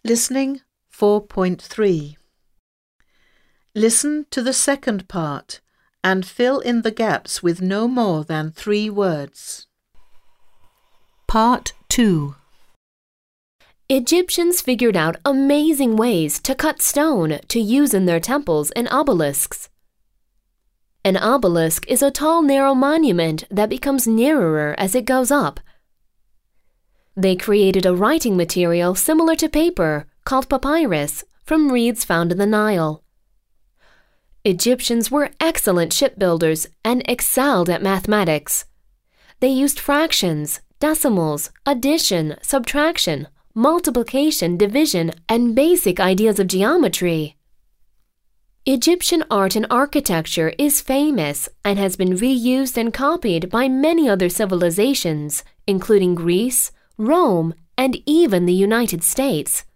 Listening 4.3. Listen to the second part and fill in the gaps with no more than 3 words. Part 2. Egyptians figured out amazing ways to cut stone to use in their temples and obelisks. An obelisk is a tall, narrow monument that becomes nearer as it goes up. They created a writing material similar to paper called papyrus from reeds found in the Nile. Egyptians were excellent shipbuilders and excelled at mathematics. They used fractions, decimals, addition, subtraction, multiplication, division, and basic ideas of geometry. Egyptian art and architecture is famous and has been reused and copied by many other civilizations, including Greece, Rome, and even the United States.